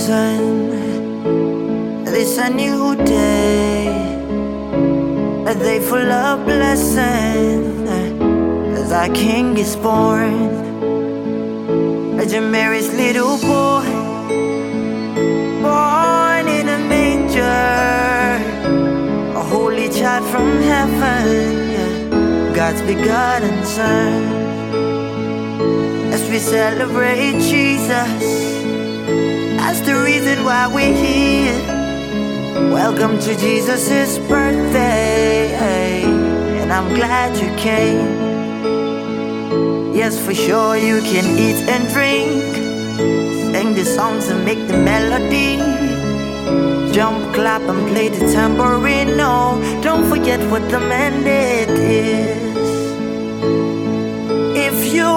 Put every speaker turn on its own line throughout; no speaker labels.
sun. This a new day, a day full of blessings, as our King is born. Virgin Mary's little boy, born in a manger, a holy child from heaven, God's begotten Son. As we celebrate Jesus, that's the reason why we're here. Welcome to Jesus' birthday, and I'm glad you came. Yes, for sure you can eat and drink, sing the songs and make the melody, jump, clap and play the tambourine. No, don't forget what the mandate is. If you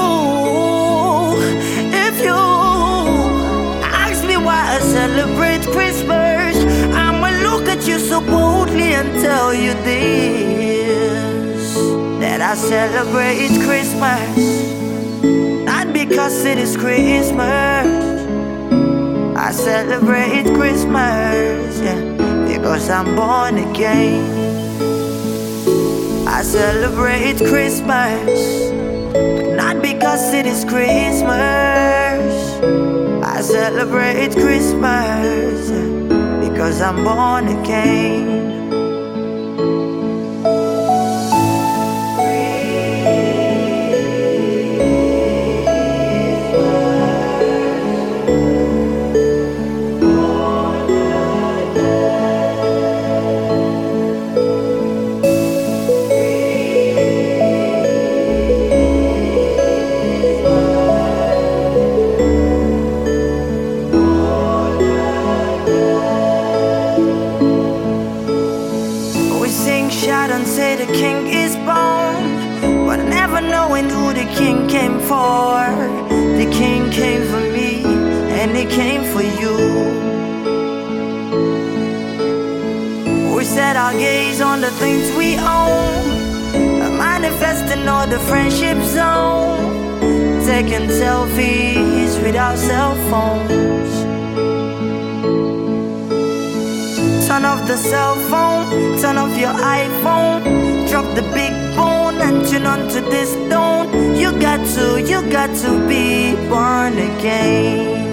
ask me why I celebrate Christmas, I'ma look at you so boldly and tell you this, that I celebrate Christmas not because it is Christmas. I celebrate Christmas, because I'm born again. I celebrate Christmas not because it is Christmas. I celebrate Christmas because I'm born again. Shout and say the King is born, but never knowing who the King came for. The King came for me, and He came for you. We set our gaze on the things we own, manifesting all the friendship zone, taking selfies with our cell phones. Turn off the cell phone, turn off your iPhone, drop the big bone and tune onto this tone. You got to be born again.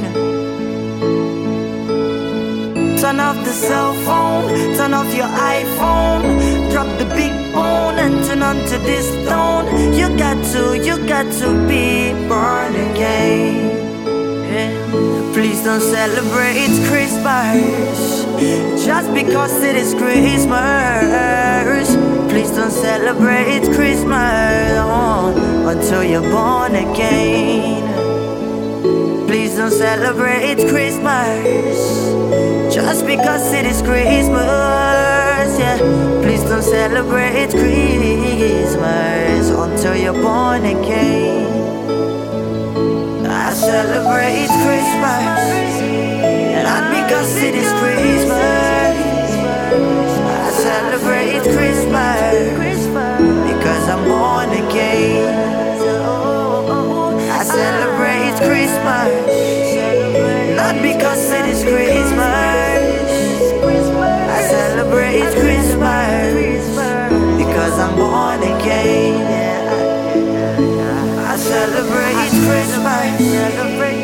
Turn off the cell phone, turn off your iPhone, drop the big bone and tune onto this tone. You got to be born again. Please don't celebrate Christmas just because it is Christmas. Please don't celebrate Christmas until you're born again. Please don't celebrate Christmas just because it is Christmas. Please don't celebrate Christmas until you're born again. I celebrate Christmas not because it is Christmas. I celebrate Christmas because I'm born again. I celebrate Christmas not because it is Christmas. I celebrate Christmas because I'm born again. I celebrate Christmas.